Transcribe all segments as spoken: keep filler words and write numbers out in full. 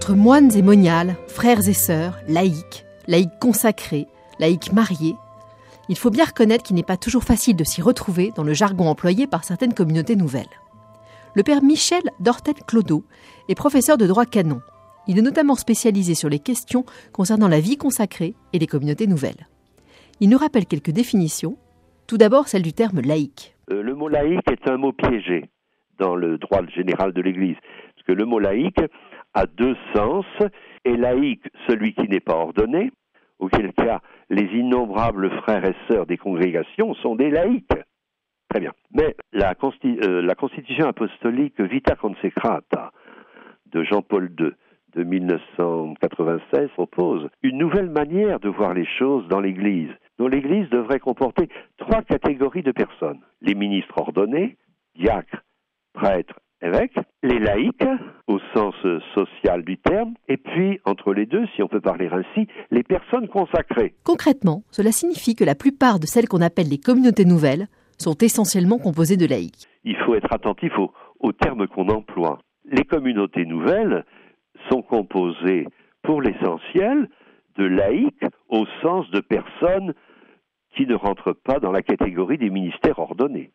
Entre moines et moniales, frères et sœurs, laïcs, laïcs consacrés, laïcs mariés, il faut bien reconnaître qu'il n'est pas toujours facile de s'y retrouver dans le jargon employé par certaines communautés nouvelles. Le père Michel d'Ortel-Clodo est professeur de droit canon. Il est notamment spécialisé sur les questions concernant la vie consacrée et les communautés nouvelles. Il nous rappelle quelques définitions. Tout d'abord, celle du terme laïque. Euh, le mot laïque est un mot piégé dans le droit général de l'Église. Parce que le mot laïque a deux sens. Et laïque, celui qui n'est pas ordonné, auquel cas les innombrables frères et sœurs des congrégations sont des laïcs. Très bien. Mais la, consti- euh, la Constitution apostolique Vita Consecrata de Jean-Paul deux de mille neuf cent quatre-vingt-seize propose une nouvelle manière de voir les choses dans l'Église, dont l'Église devrait comporter trois catégories de personnes. Les ministres ordonnés, diacres, prêtres, évêques, les laïcs, au sens social du terme, et puis, entre les deux, si on peut parler ainsi, les personnes consacrées. Concrètement, cela signifie que la plupart de celles qu'on appelle les communautés nouvelles sont essentiellement composées de laïcs. Il faut être attentif aux, aux termes qu'on emploie. Les communautés nouvelles sont composées, pour l'essentiel, de laïcs au sens de personnes qui ne rentrent pas dans la catégorie des ministères ordonnés.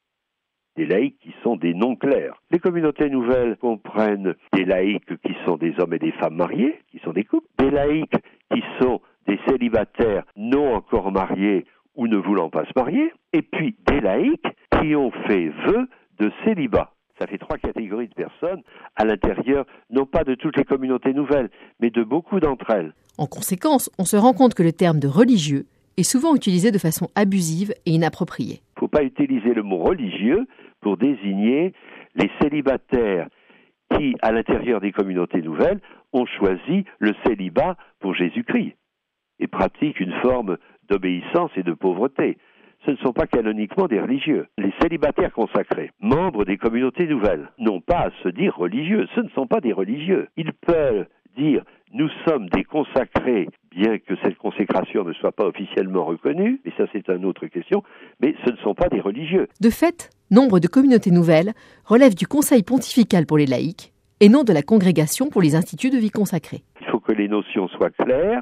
Des laïcs qui sont des non-clercs. Les communautés nouvelles comprennent des laïcs qui sont des hommes et des femmes mariés, qui sont des couples, des laïcs qui sont des célibataires non encore mariés ou ne voulant pas se marier, et puis des laïcs qui ont fait vœu de célibat. Ça fait trois catégories de personnes à l'intérieur, non pas de toutes les communautés nouvelles, mais de beaucoup d'entre elles. En conséquence, on se rend compte que le terme de religieux est souvent utilisé de façon abusive et inappropriée. Il ne faut pas utiliser le mot religieux pour désigner les célibataires qui, à l'intérieur des communautés nouvelles, ont choisi le célibat pour Jésus-Christ et pratiquent une forme d'obéissance et de pauvreté. Ce ne sont pas canoniquement des religieux. Les célibataires consacrés, membres des communautés nouvelles, n'ont pas à se dire religieux. Ce ne sont pas des religieux. Ils peuvent dire « nous sommes des consacrés », bien que cette consécration ne soit pas officiellement reconnue, et ça c'est une autre question, mais ce ne sont pas des religieux. De fait, nombre de communautés nouvelles relèvent du Conseil pontifical pour les laïcs et non de la Congrégation pour les instituts de vie consacrée. Il faut que les notions soient claires.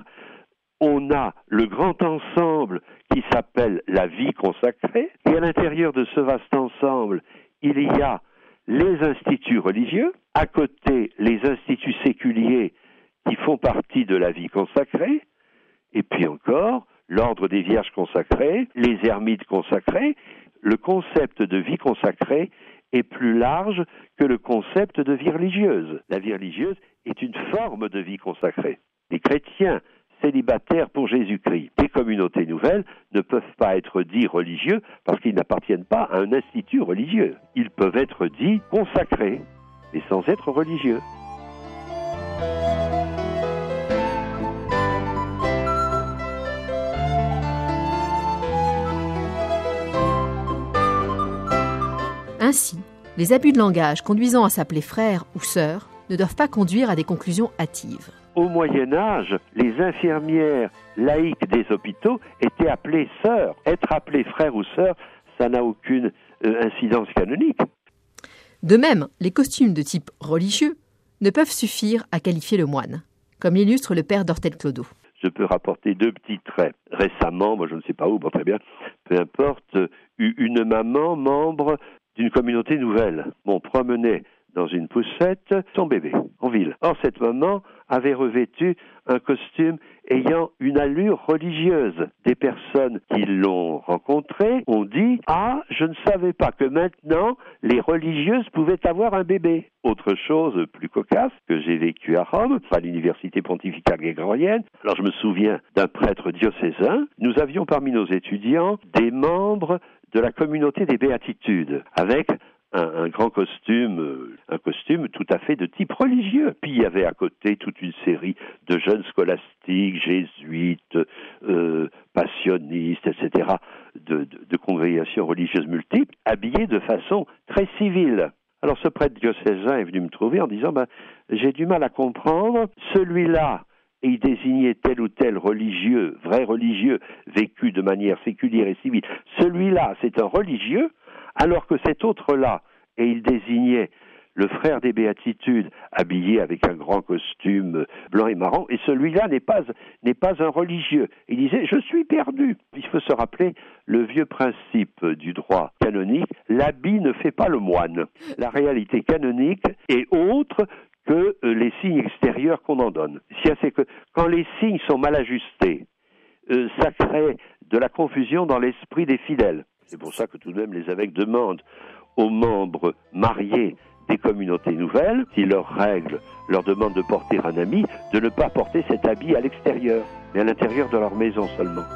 On a le grand ensemble qui s'appelle la vie consacrée, et à l'intérieur de ce vaste ensemble, il y a les instituts religieux, à côté les instituts séculiers qui font partie de la vie consacrée, et puis encore l'ordre des vierges consacrées, les ermites consacrés. Le concept de vie consacrée est plus large que le concept de vie religieuse. La vie religieuse est une forme de vie consacrée. Les chrétiens célibataires pour Jésus-Christ, les communautés nouvelles ne peuvent pas être dits religieux parce qu'ils n'appartiennent pas à un institut religieux. Ils peuvent être dits consacrés, mais sans être religieux. Ainsi, les abus de langage conduisant à s'appeler frère ou sœur ne doivent pas conduire à des conclusions hâtives. Au Moyen-Âge, les infirmières laïques des hôpitaux étaient appelées sœurs. Être appelé frère ou sœur, ça n'a aucune euh, incidence canonique. De même, les costumes de type religieux ne peuvent suffire à qualifier le moine, comme l'illustre le père d'Ortel-Clodo. Je peux rapporter deux petits traits. Récemment, moi je ne sais pas où, bon très bien, peu importe, une maman membre d'une communauté nouvelle m'ont promené dans une poussette son bébé en ville. Or, cette maman avait revêtu un costume ayant une allure religieuse. Des personnes qui l'ont rencontré ont dit « Ah, je ne savais pas que maintenant, les religieuses pouvaient avoir un bébé ». Autre chose plus cocasse que j'ai vécu à Rome, à l'université pontificale grégorienne. Alors, je me souviens d'un prêtre diocésain. Nous avions parmi nos étudiants des membres de la communauté des béatitudes, avec Un, un grand costume, euh, un costume tout à fait de type religieux. Puis il y avait à côté toute une série de jeunes scolastiques, jésuites, euh, passionnistes, et cetera, de, de, de congrégations religieuses multiples, habillés de façon très civile. Alors ce prêtre diocésain est venu me trouver en disant ben, « j'ai du mal à comprendre, celui-là, et il désignait tel ou tel religieux, vrai religieux, vécu de manière séculière et civile, celui-là c'est un religieux, alors que cet autre-là, et il désignait le frère des béatitudes, habillé avec un grand costume blanc et marron, et celui-là n'est pas, n'est pas un religieux. Il disait « je suis perdu ». Il faut se rappeler le vieux principe du droit canonique, l'habit ne fait pas le moine. La réalité canonique est autre que les signes extérieurs qu'on en donne. C'est que quand les signes sont mal ajustés, euh, ça crée de la confusion dans l'esprit des fidèles. C'est pour ça que tout de même les évêques demandent aux membres mariés des communautés nouvelles, si leurs règles leur demandent de porter un habit, de ne pas porter cet habit à l'extérieur, mais à l'intérieur de leur maison seulement.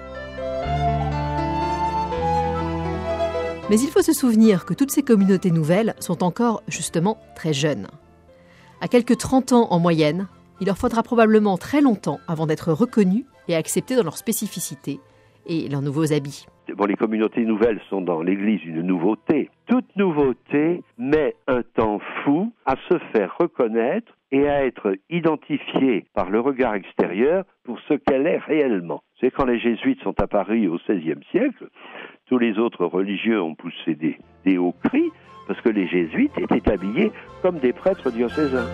Mais il faut se souvenir que toutes ces communautés nouvelles sont encore, justement, très jeunes. À quelques trente ans en moyenne, il leur faudra probablement très longtemps avant d'être reconnus et acceptés dans leur spécificité et leurs nouveaux habits. Bon, les communautés nouvelles sont dans l'Église une nouveauté. Toute nouveauté met un temps fou à se faire reconnaître et à être identifiée par le regard extérieur pour ce qu'elle est réellement. C'est quand les jésuites sont apparus au seizième siècle, tous les autres religieux ont poussé des, des hauts cris parce que les jésuites étaient habillés comme des prêtres diocésains.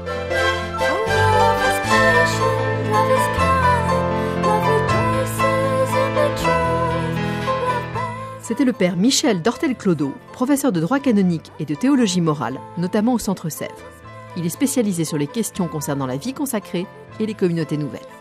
C'était le père Michel Dortel-Clodeau, professeur de droit canonique et de théologie morale, notamment au Centre Sèvres. Il est spécialisé sur les questions concernant la vie consacrée et les communautés nouvelles.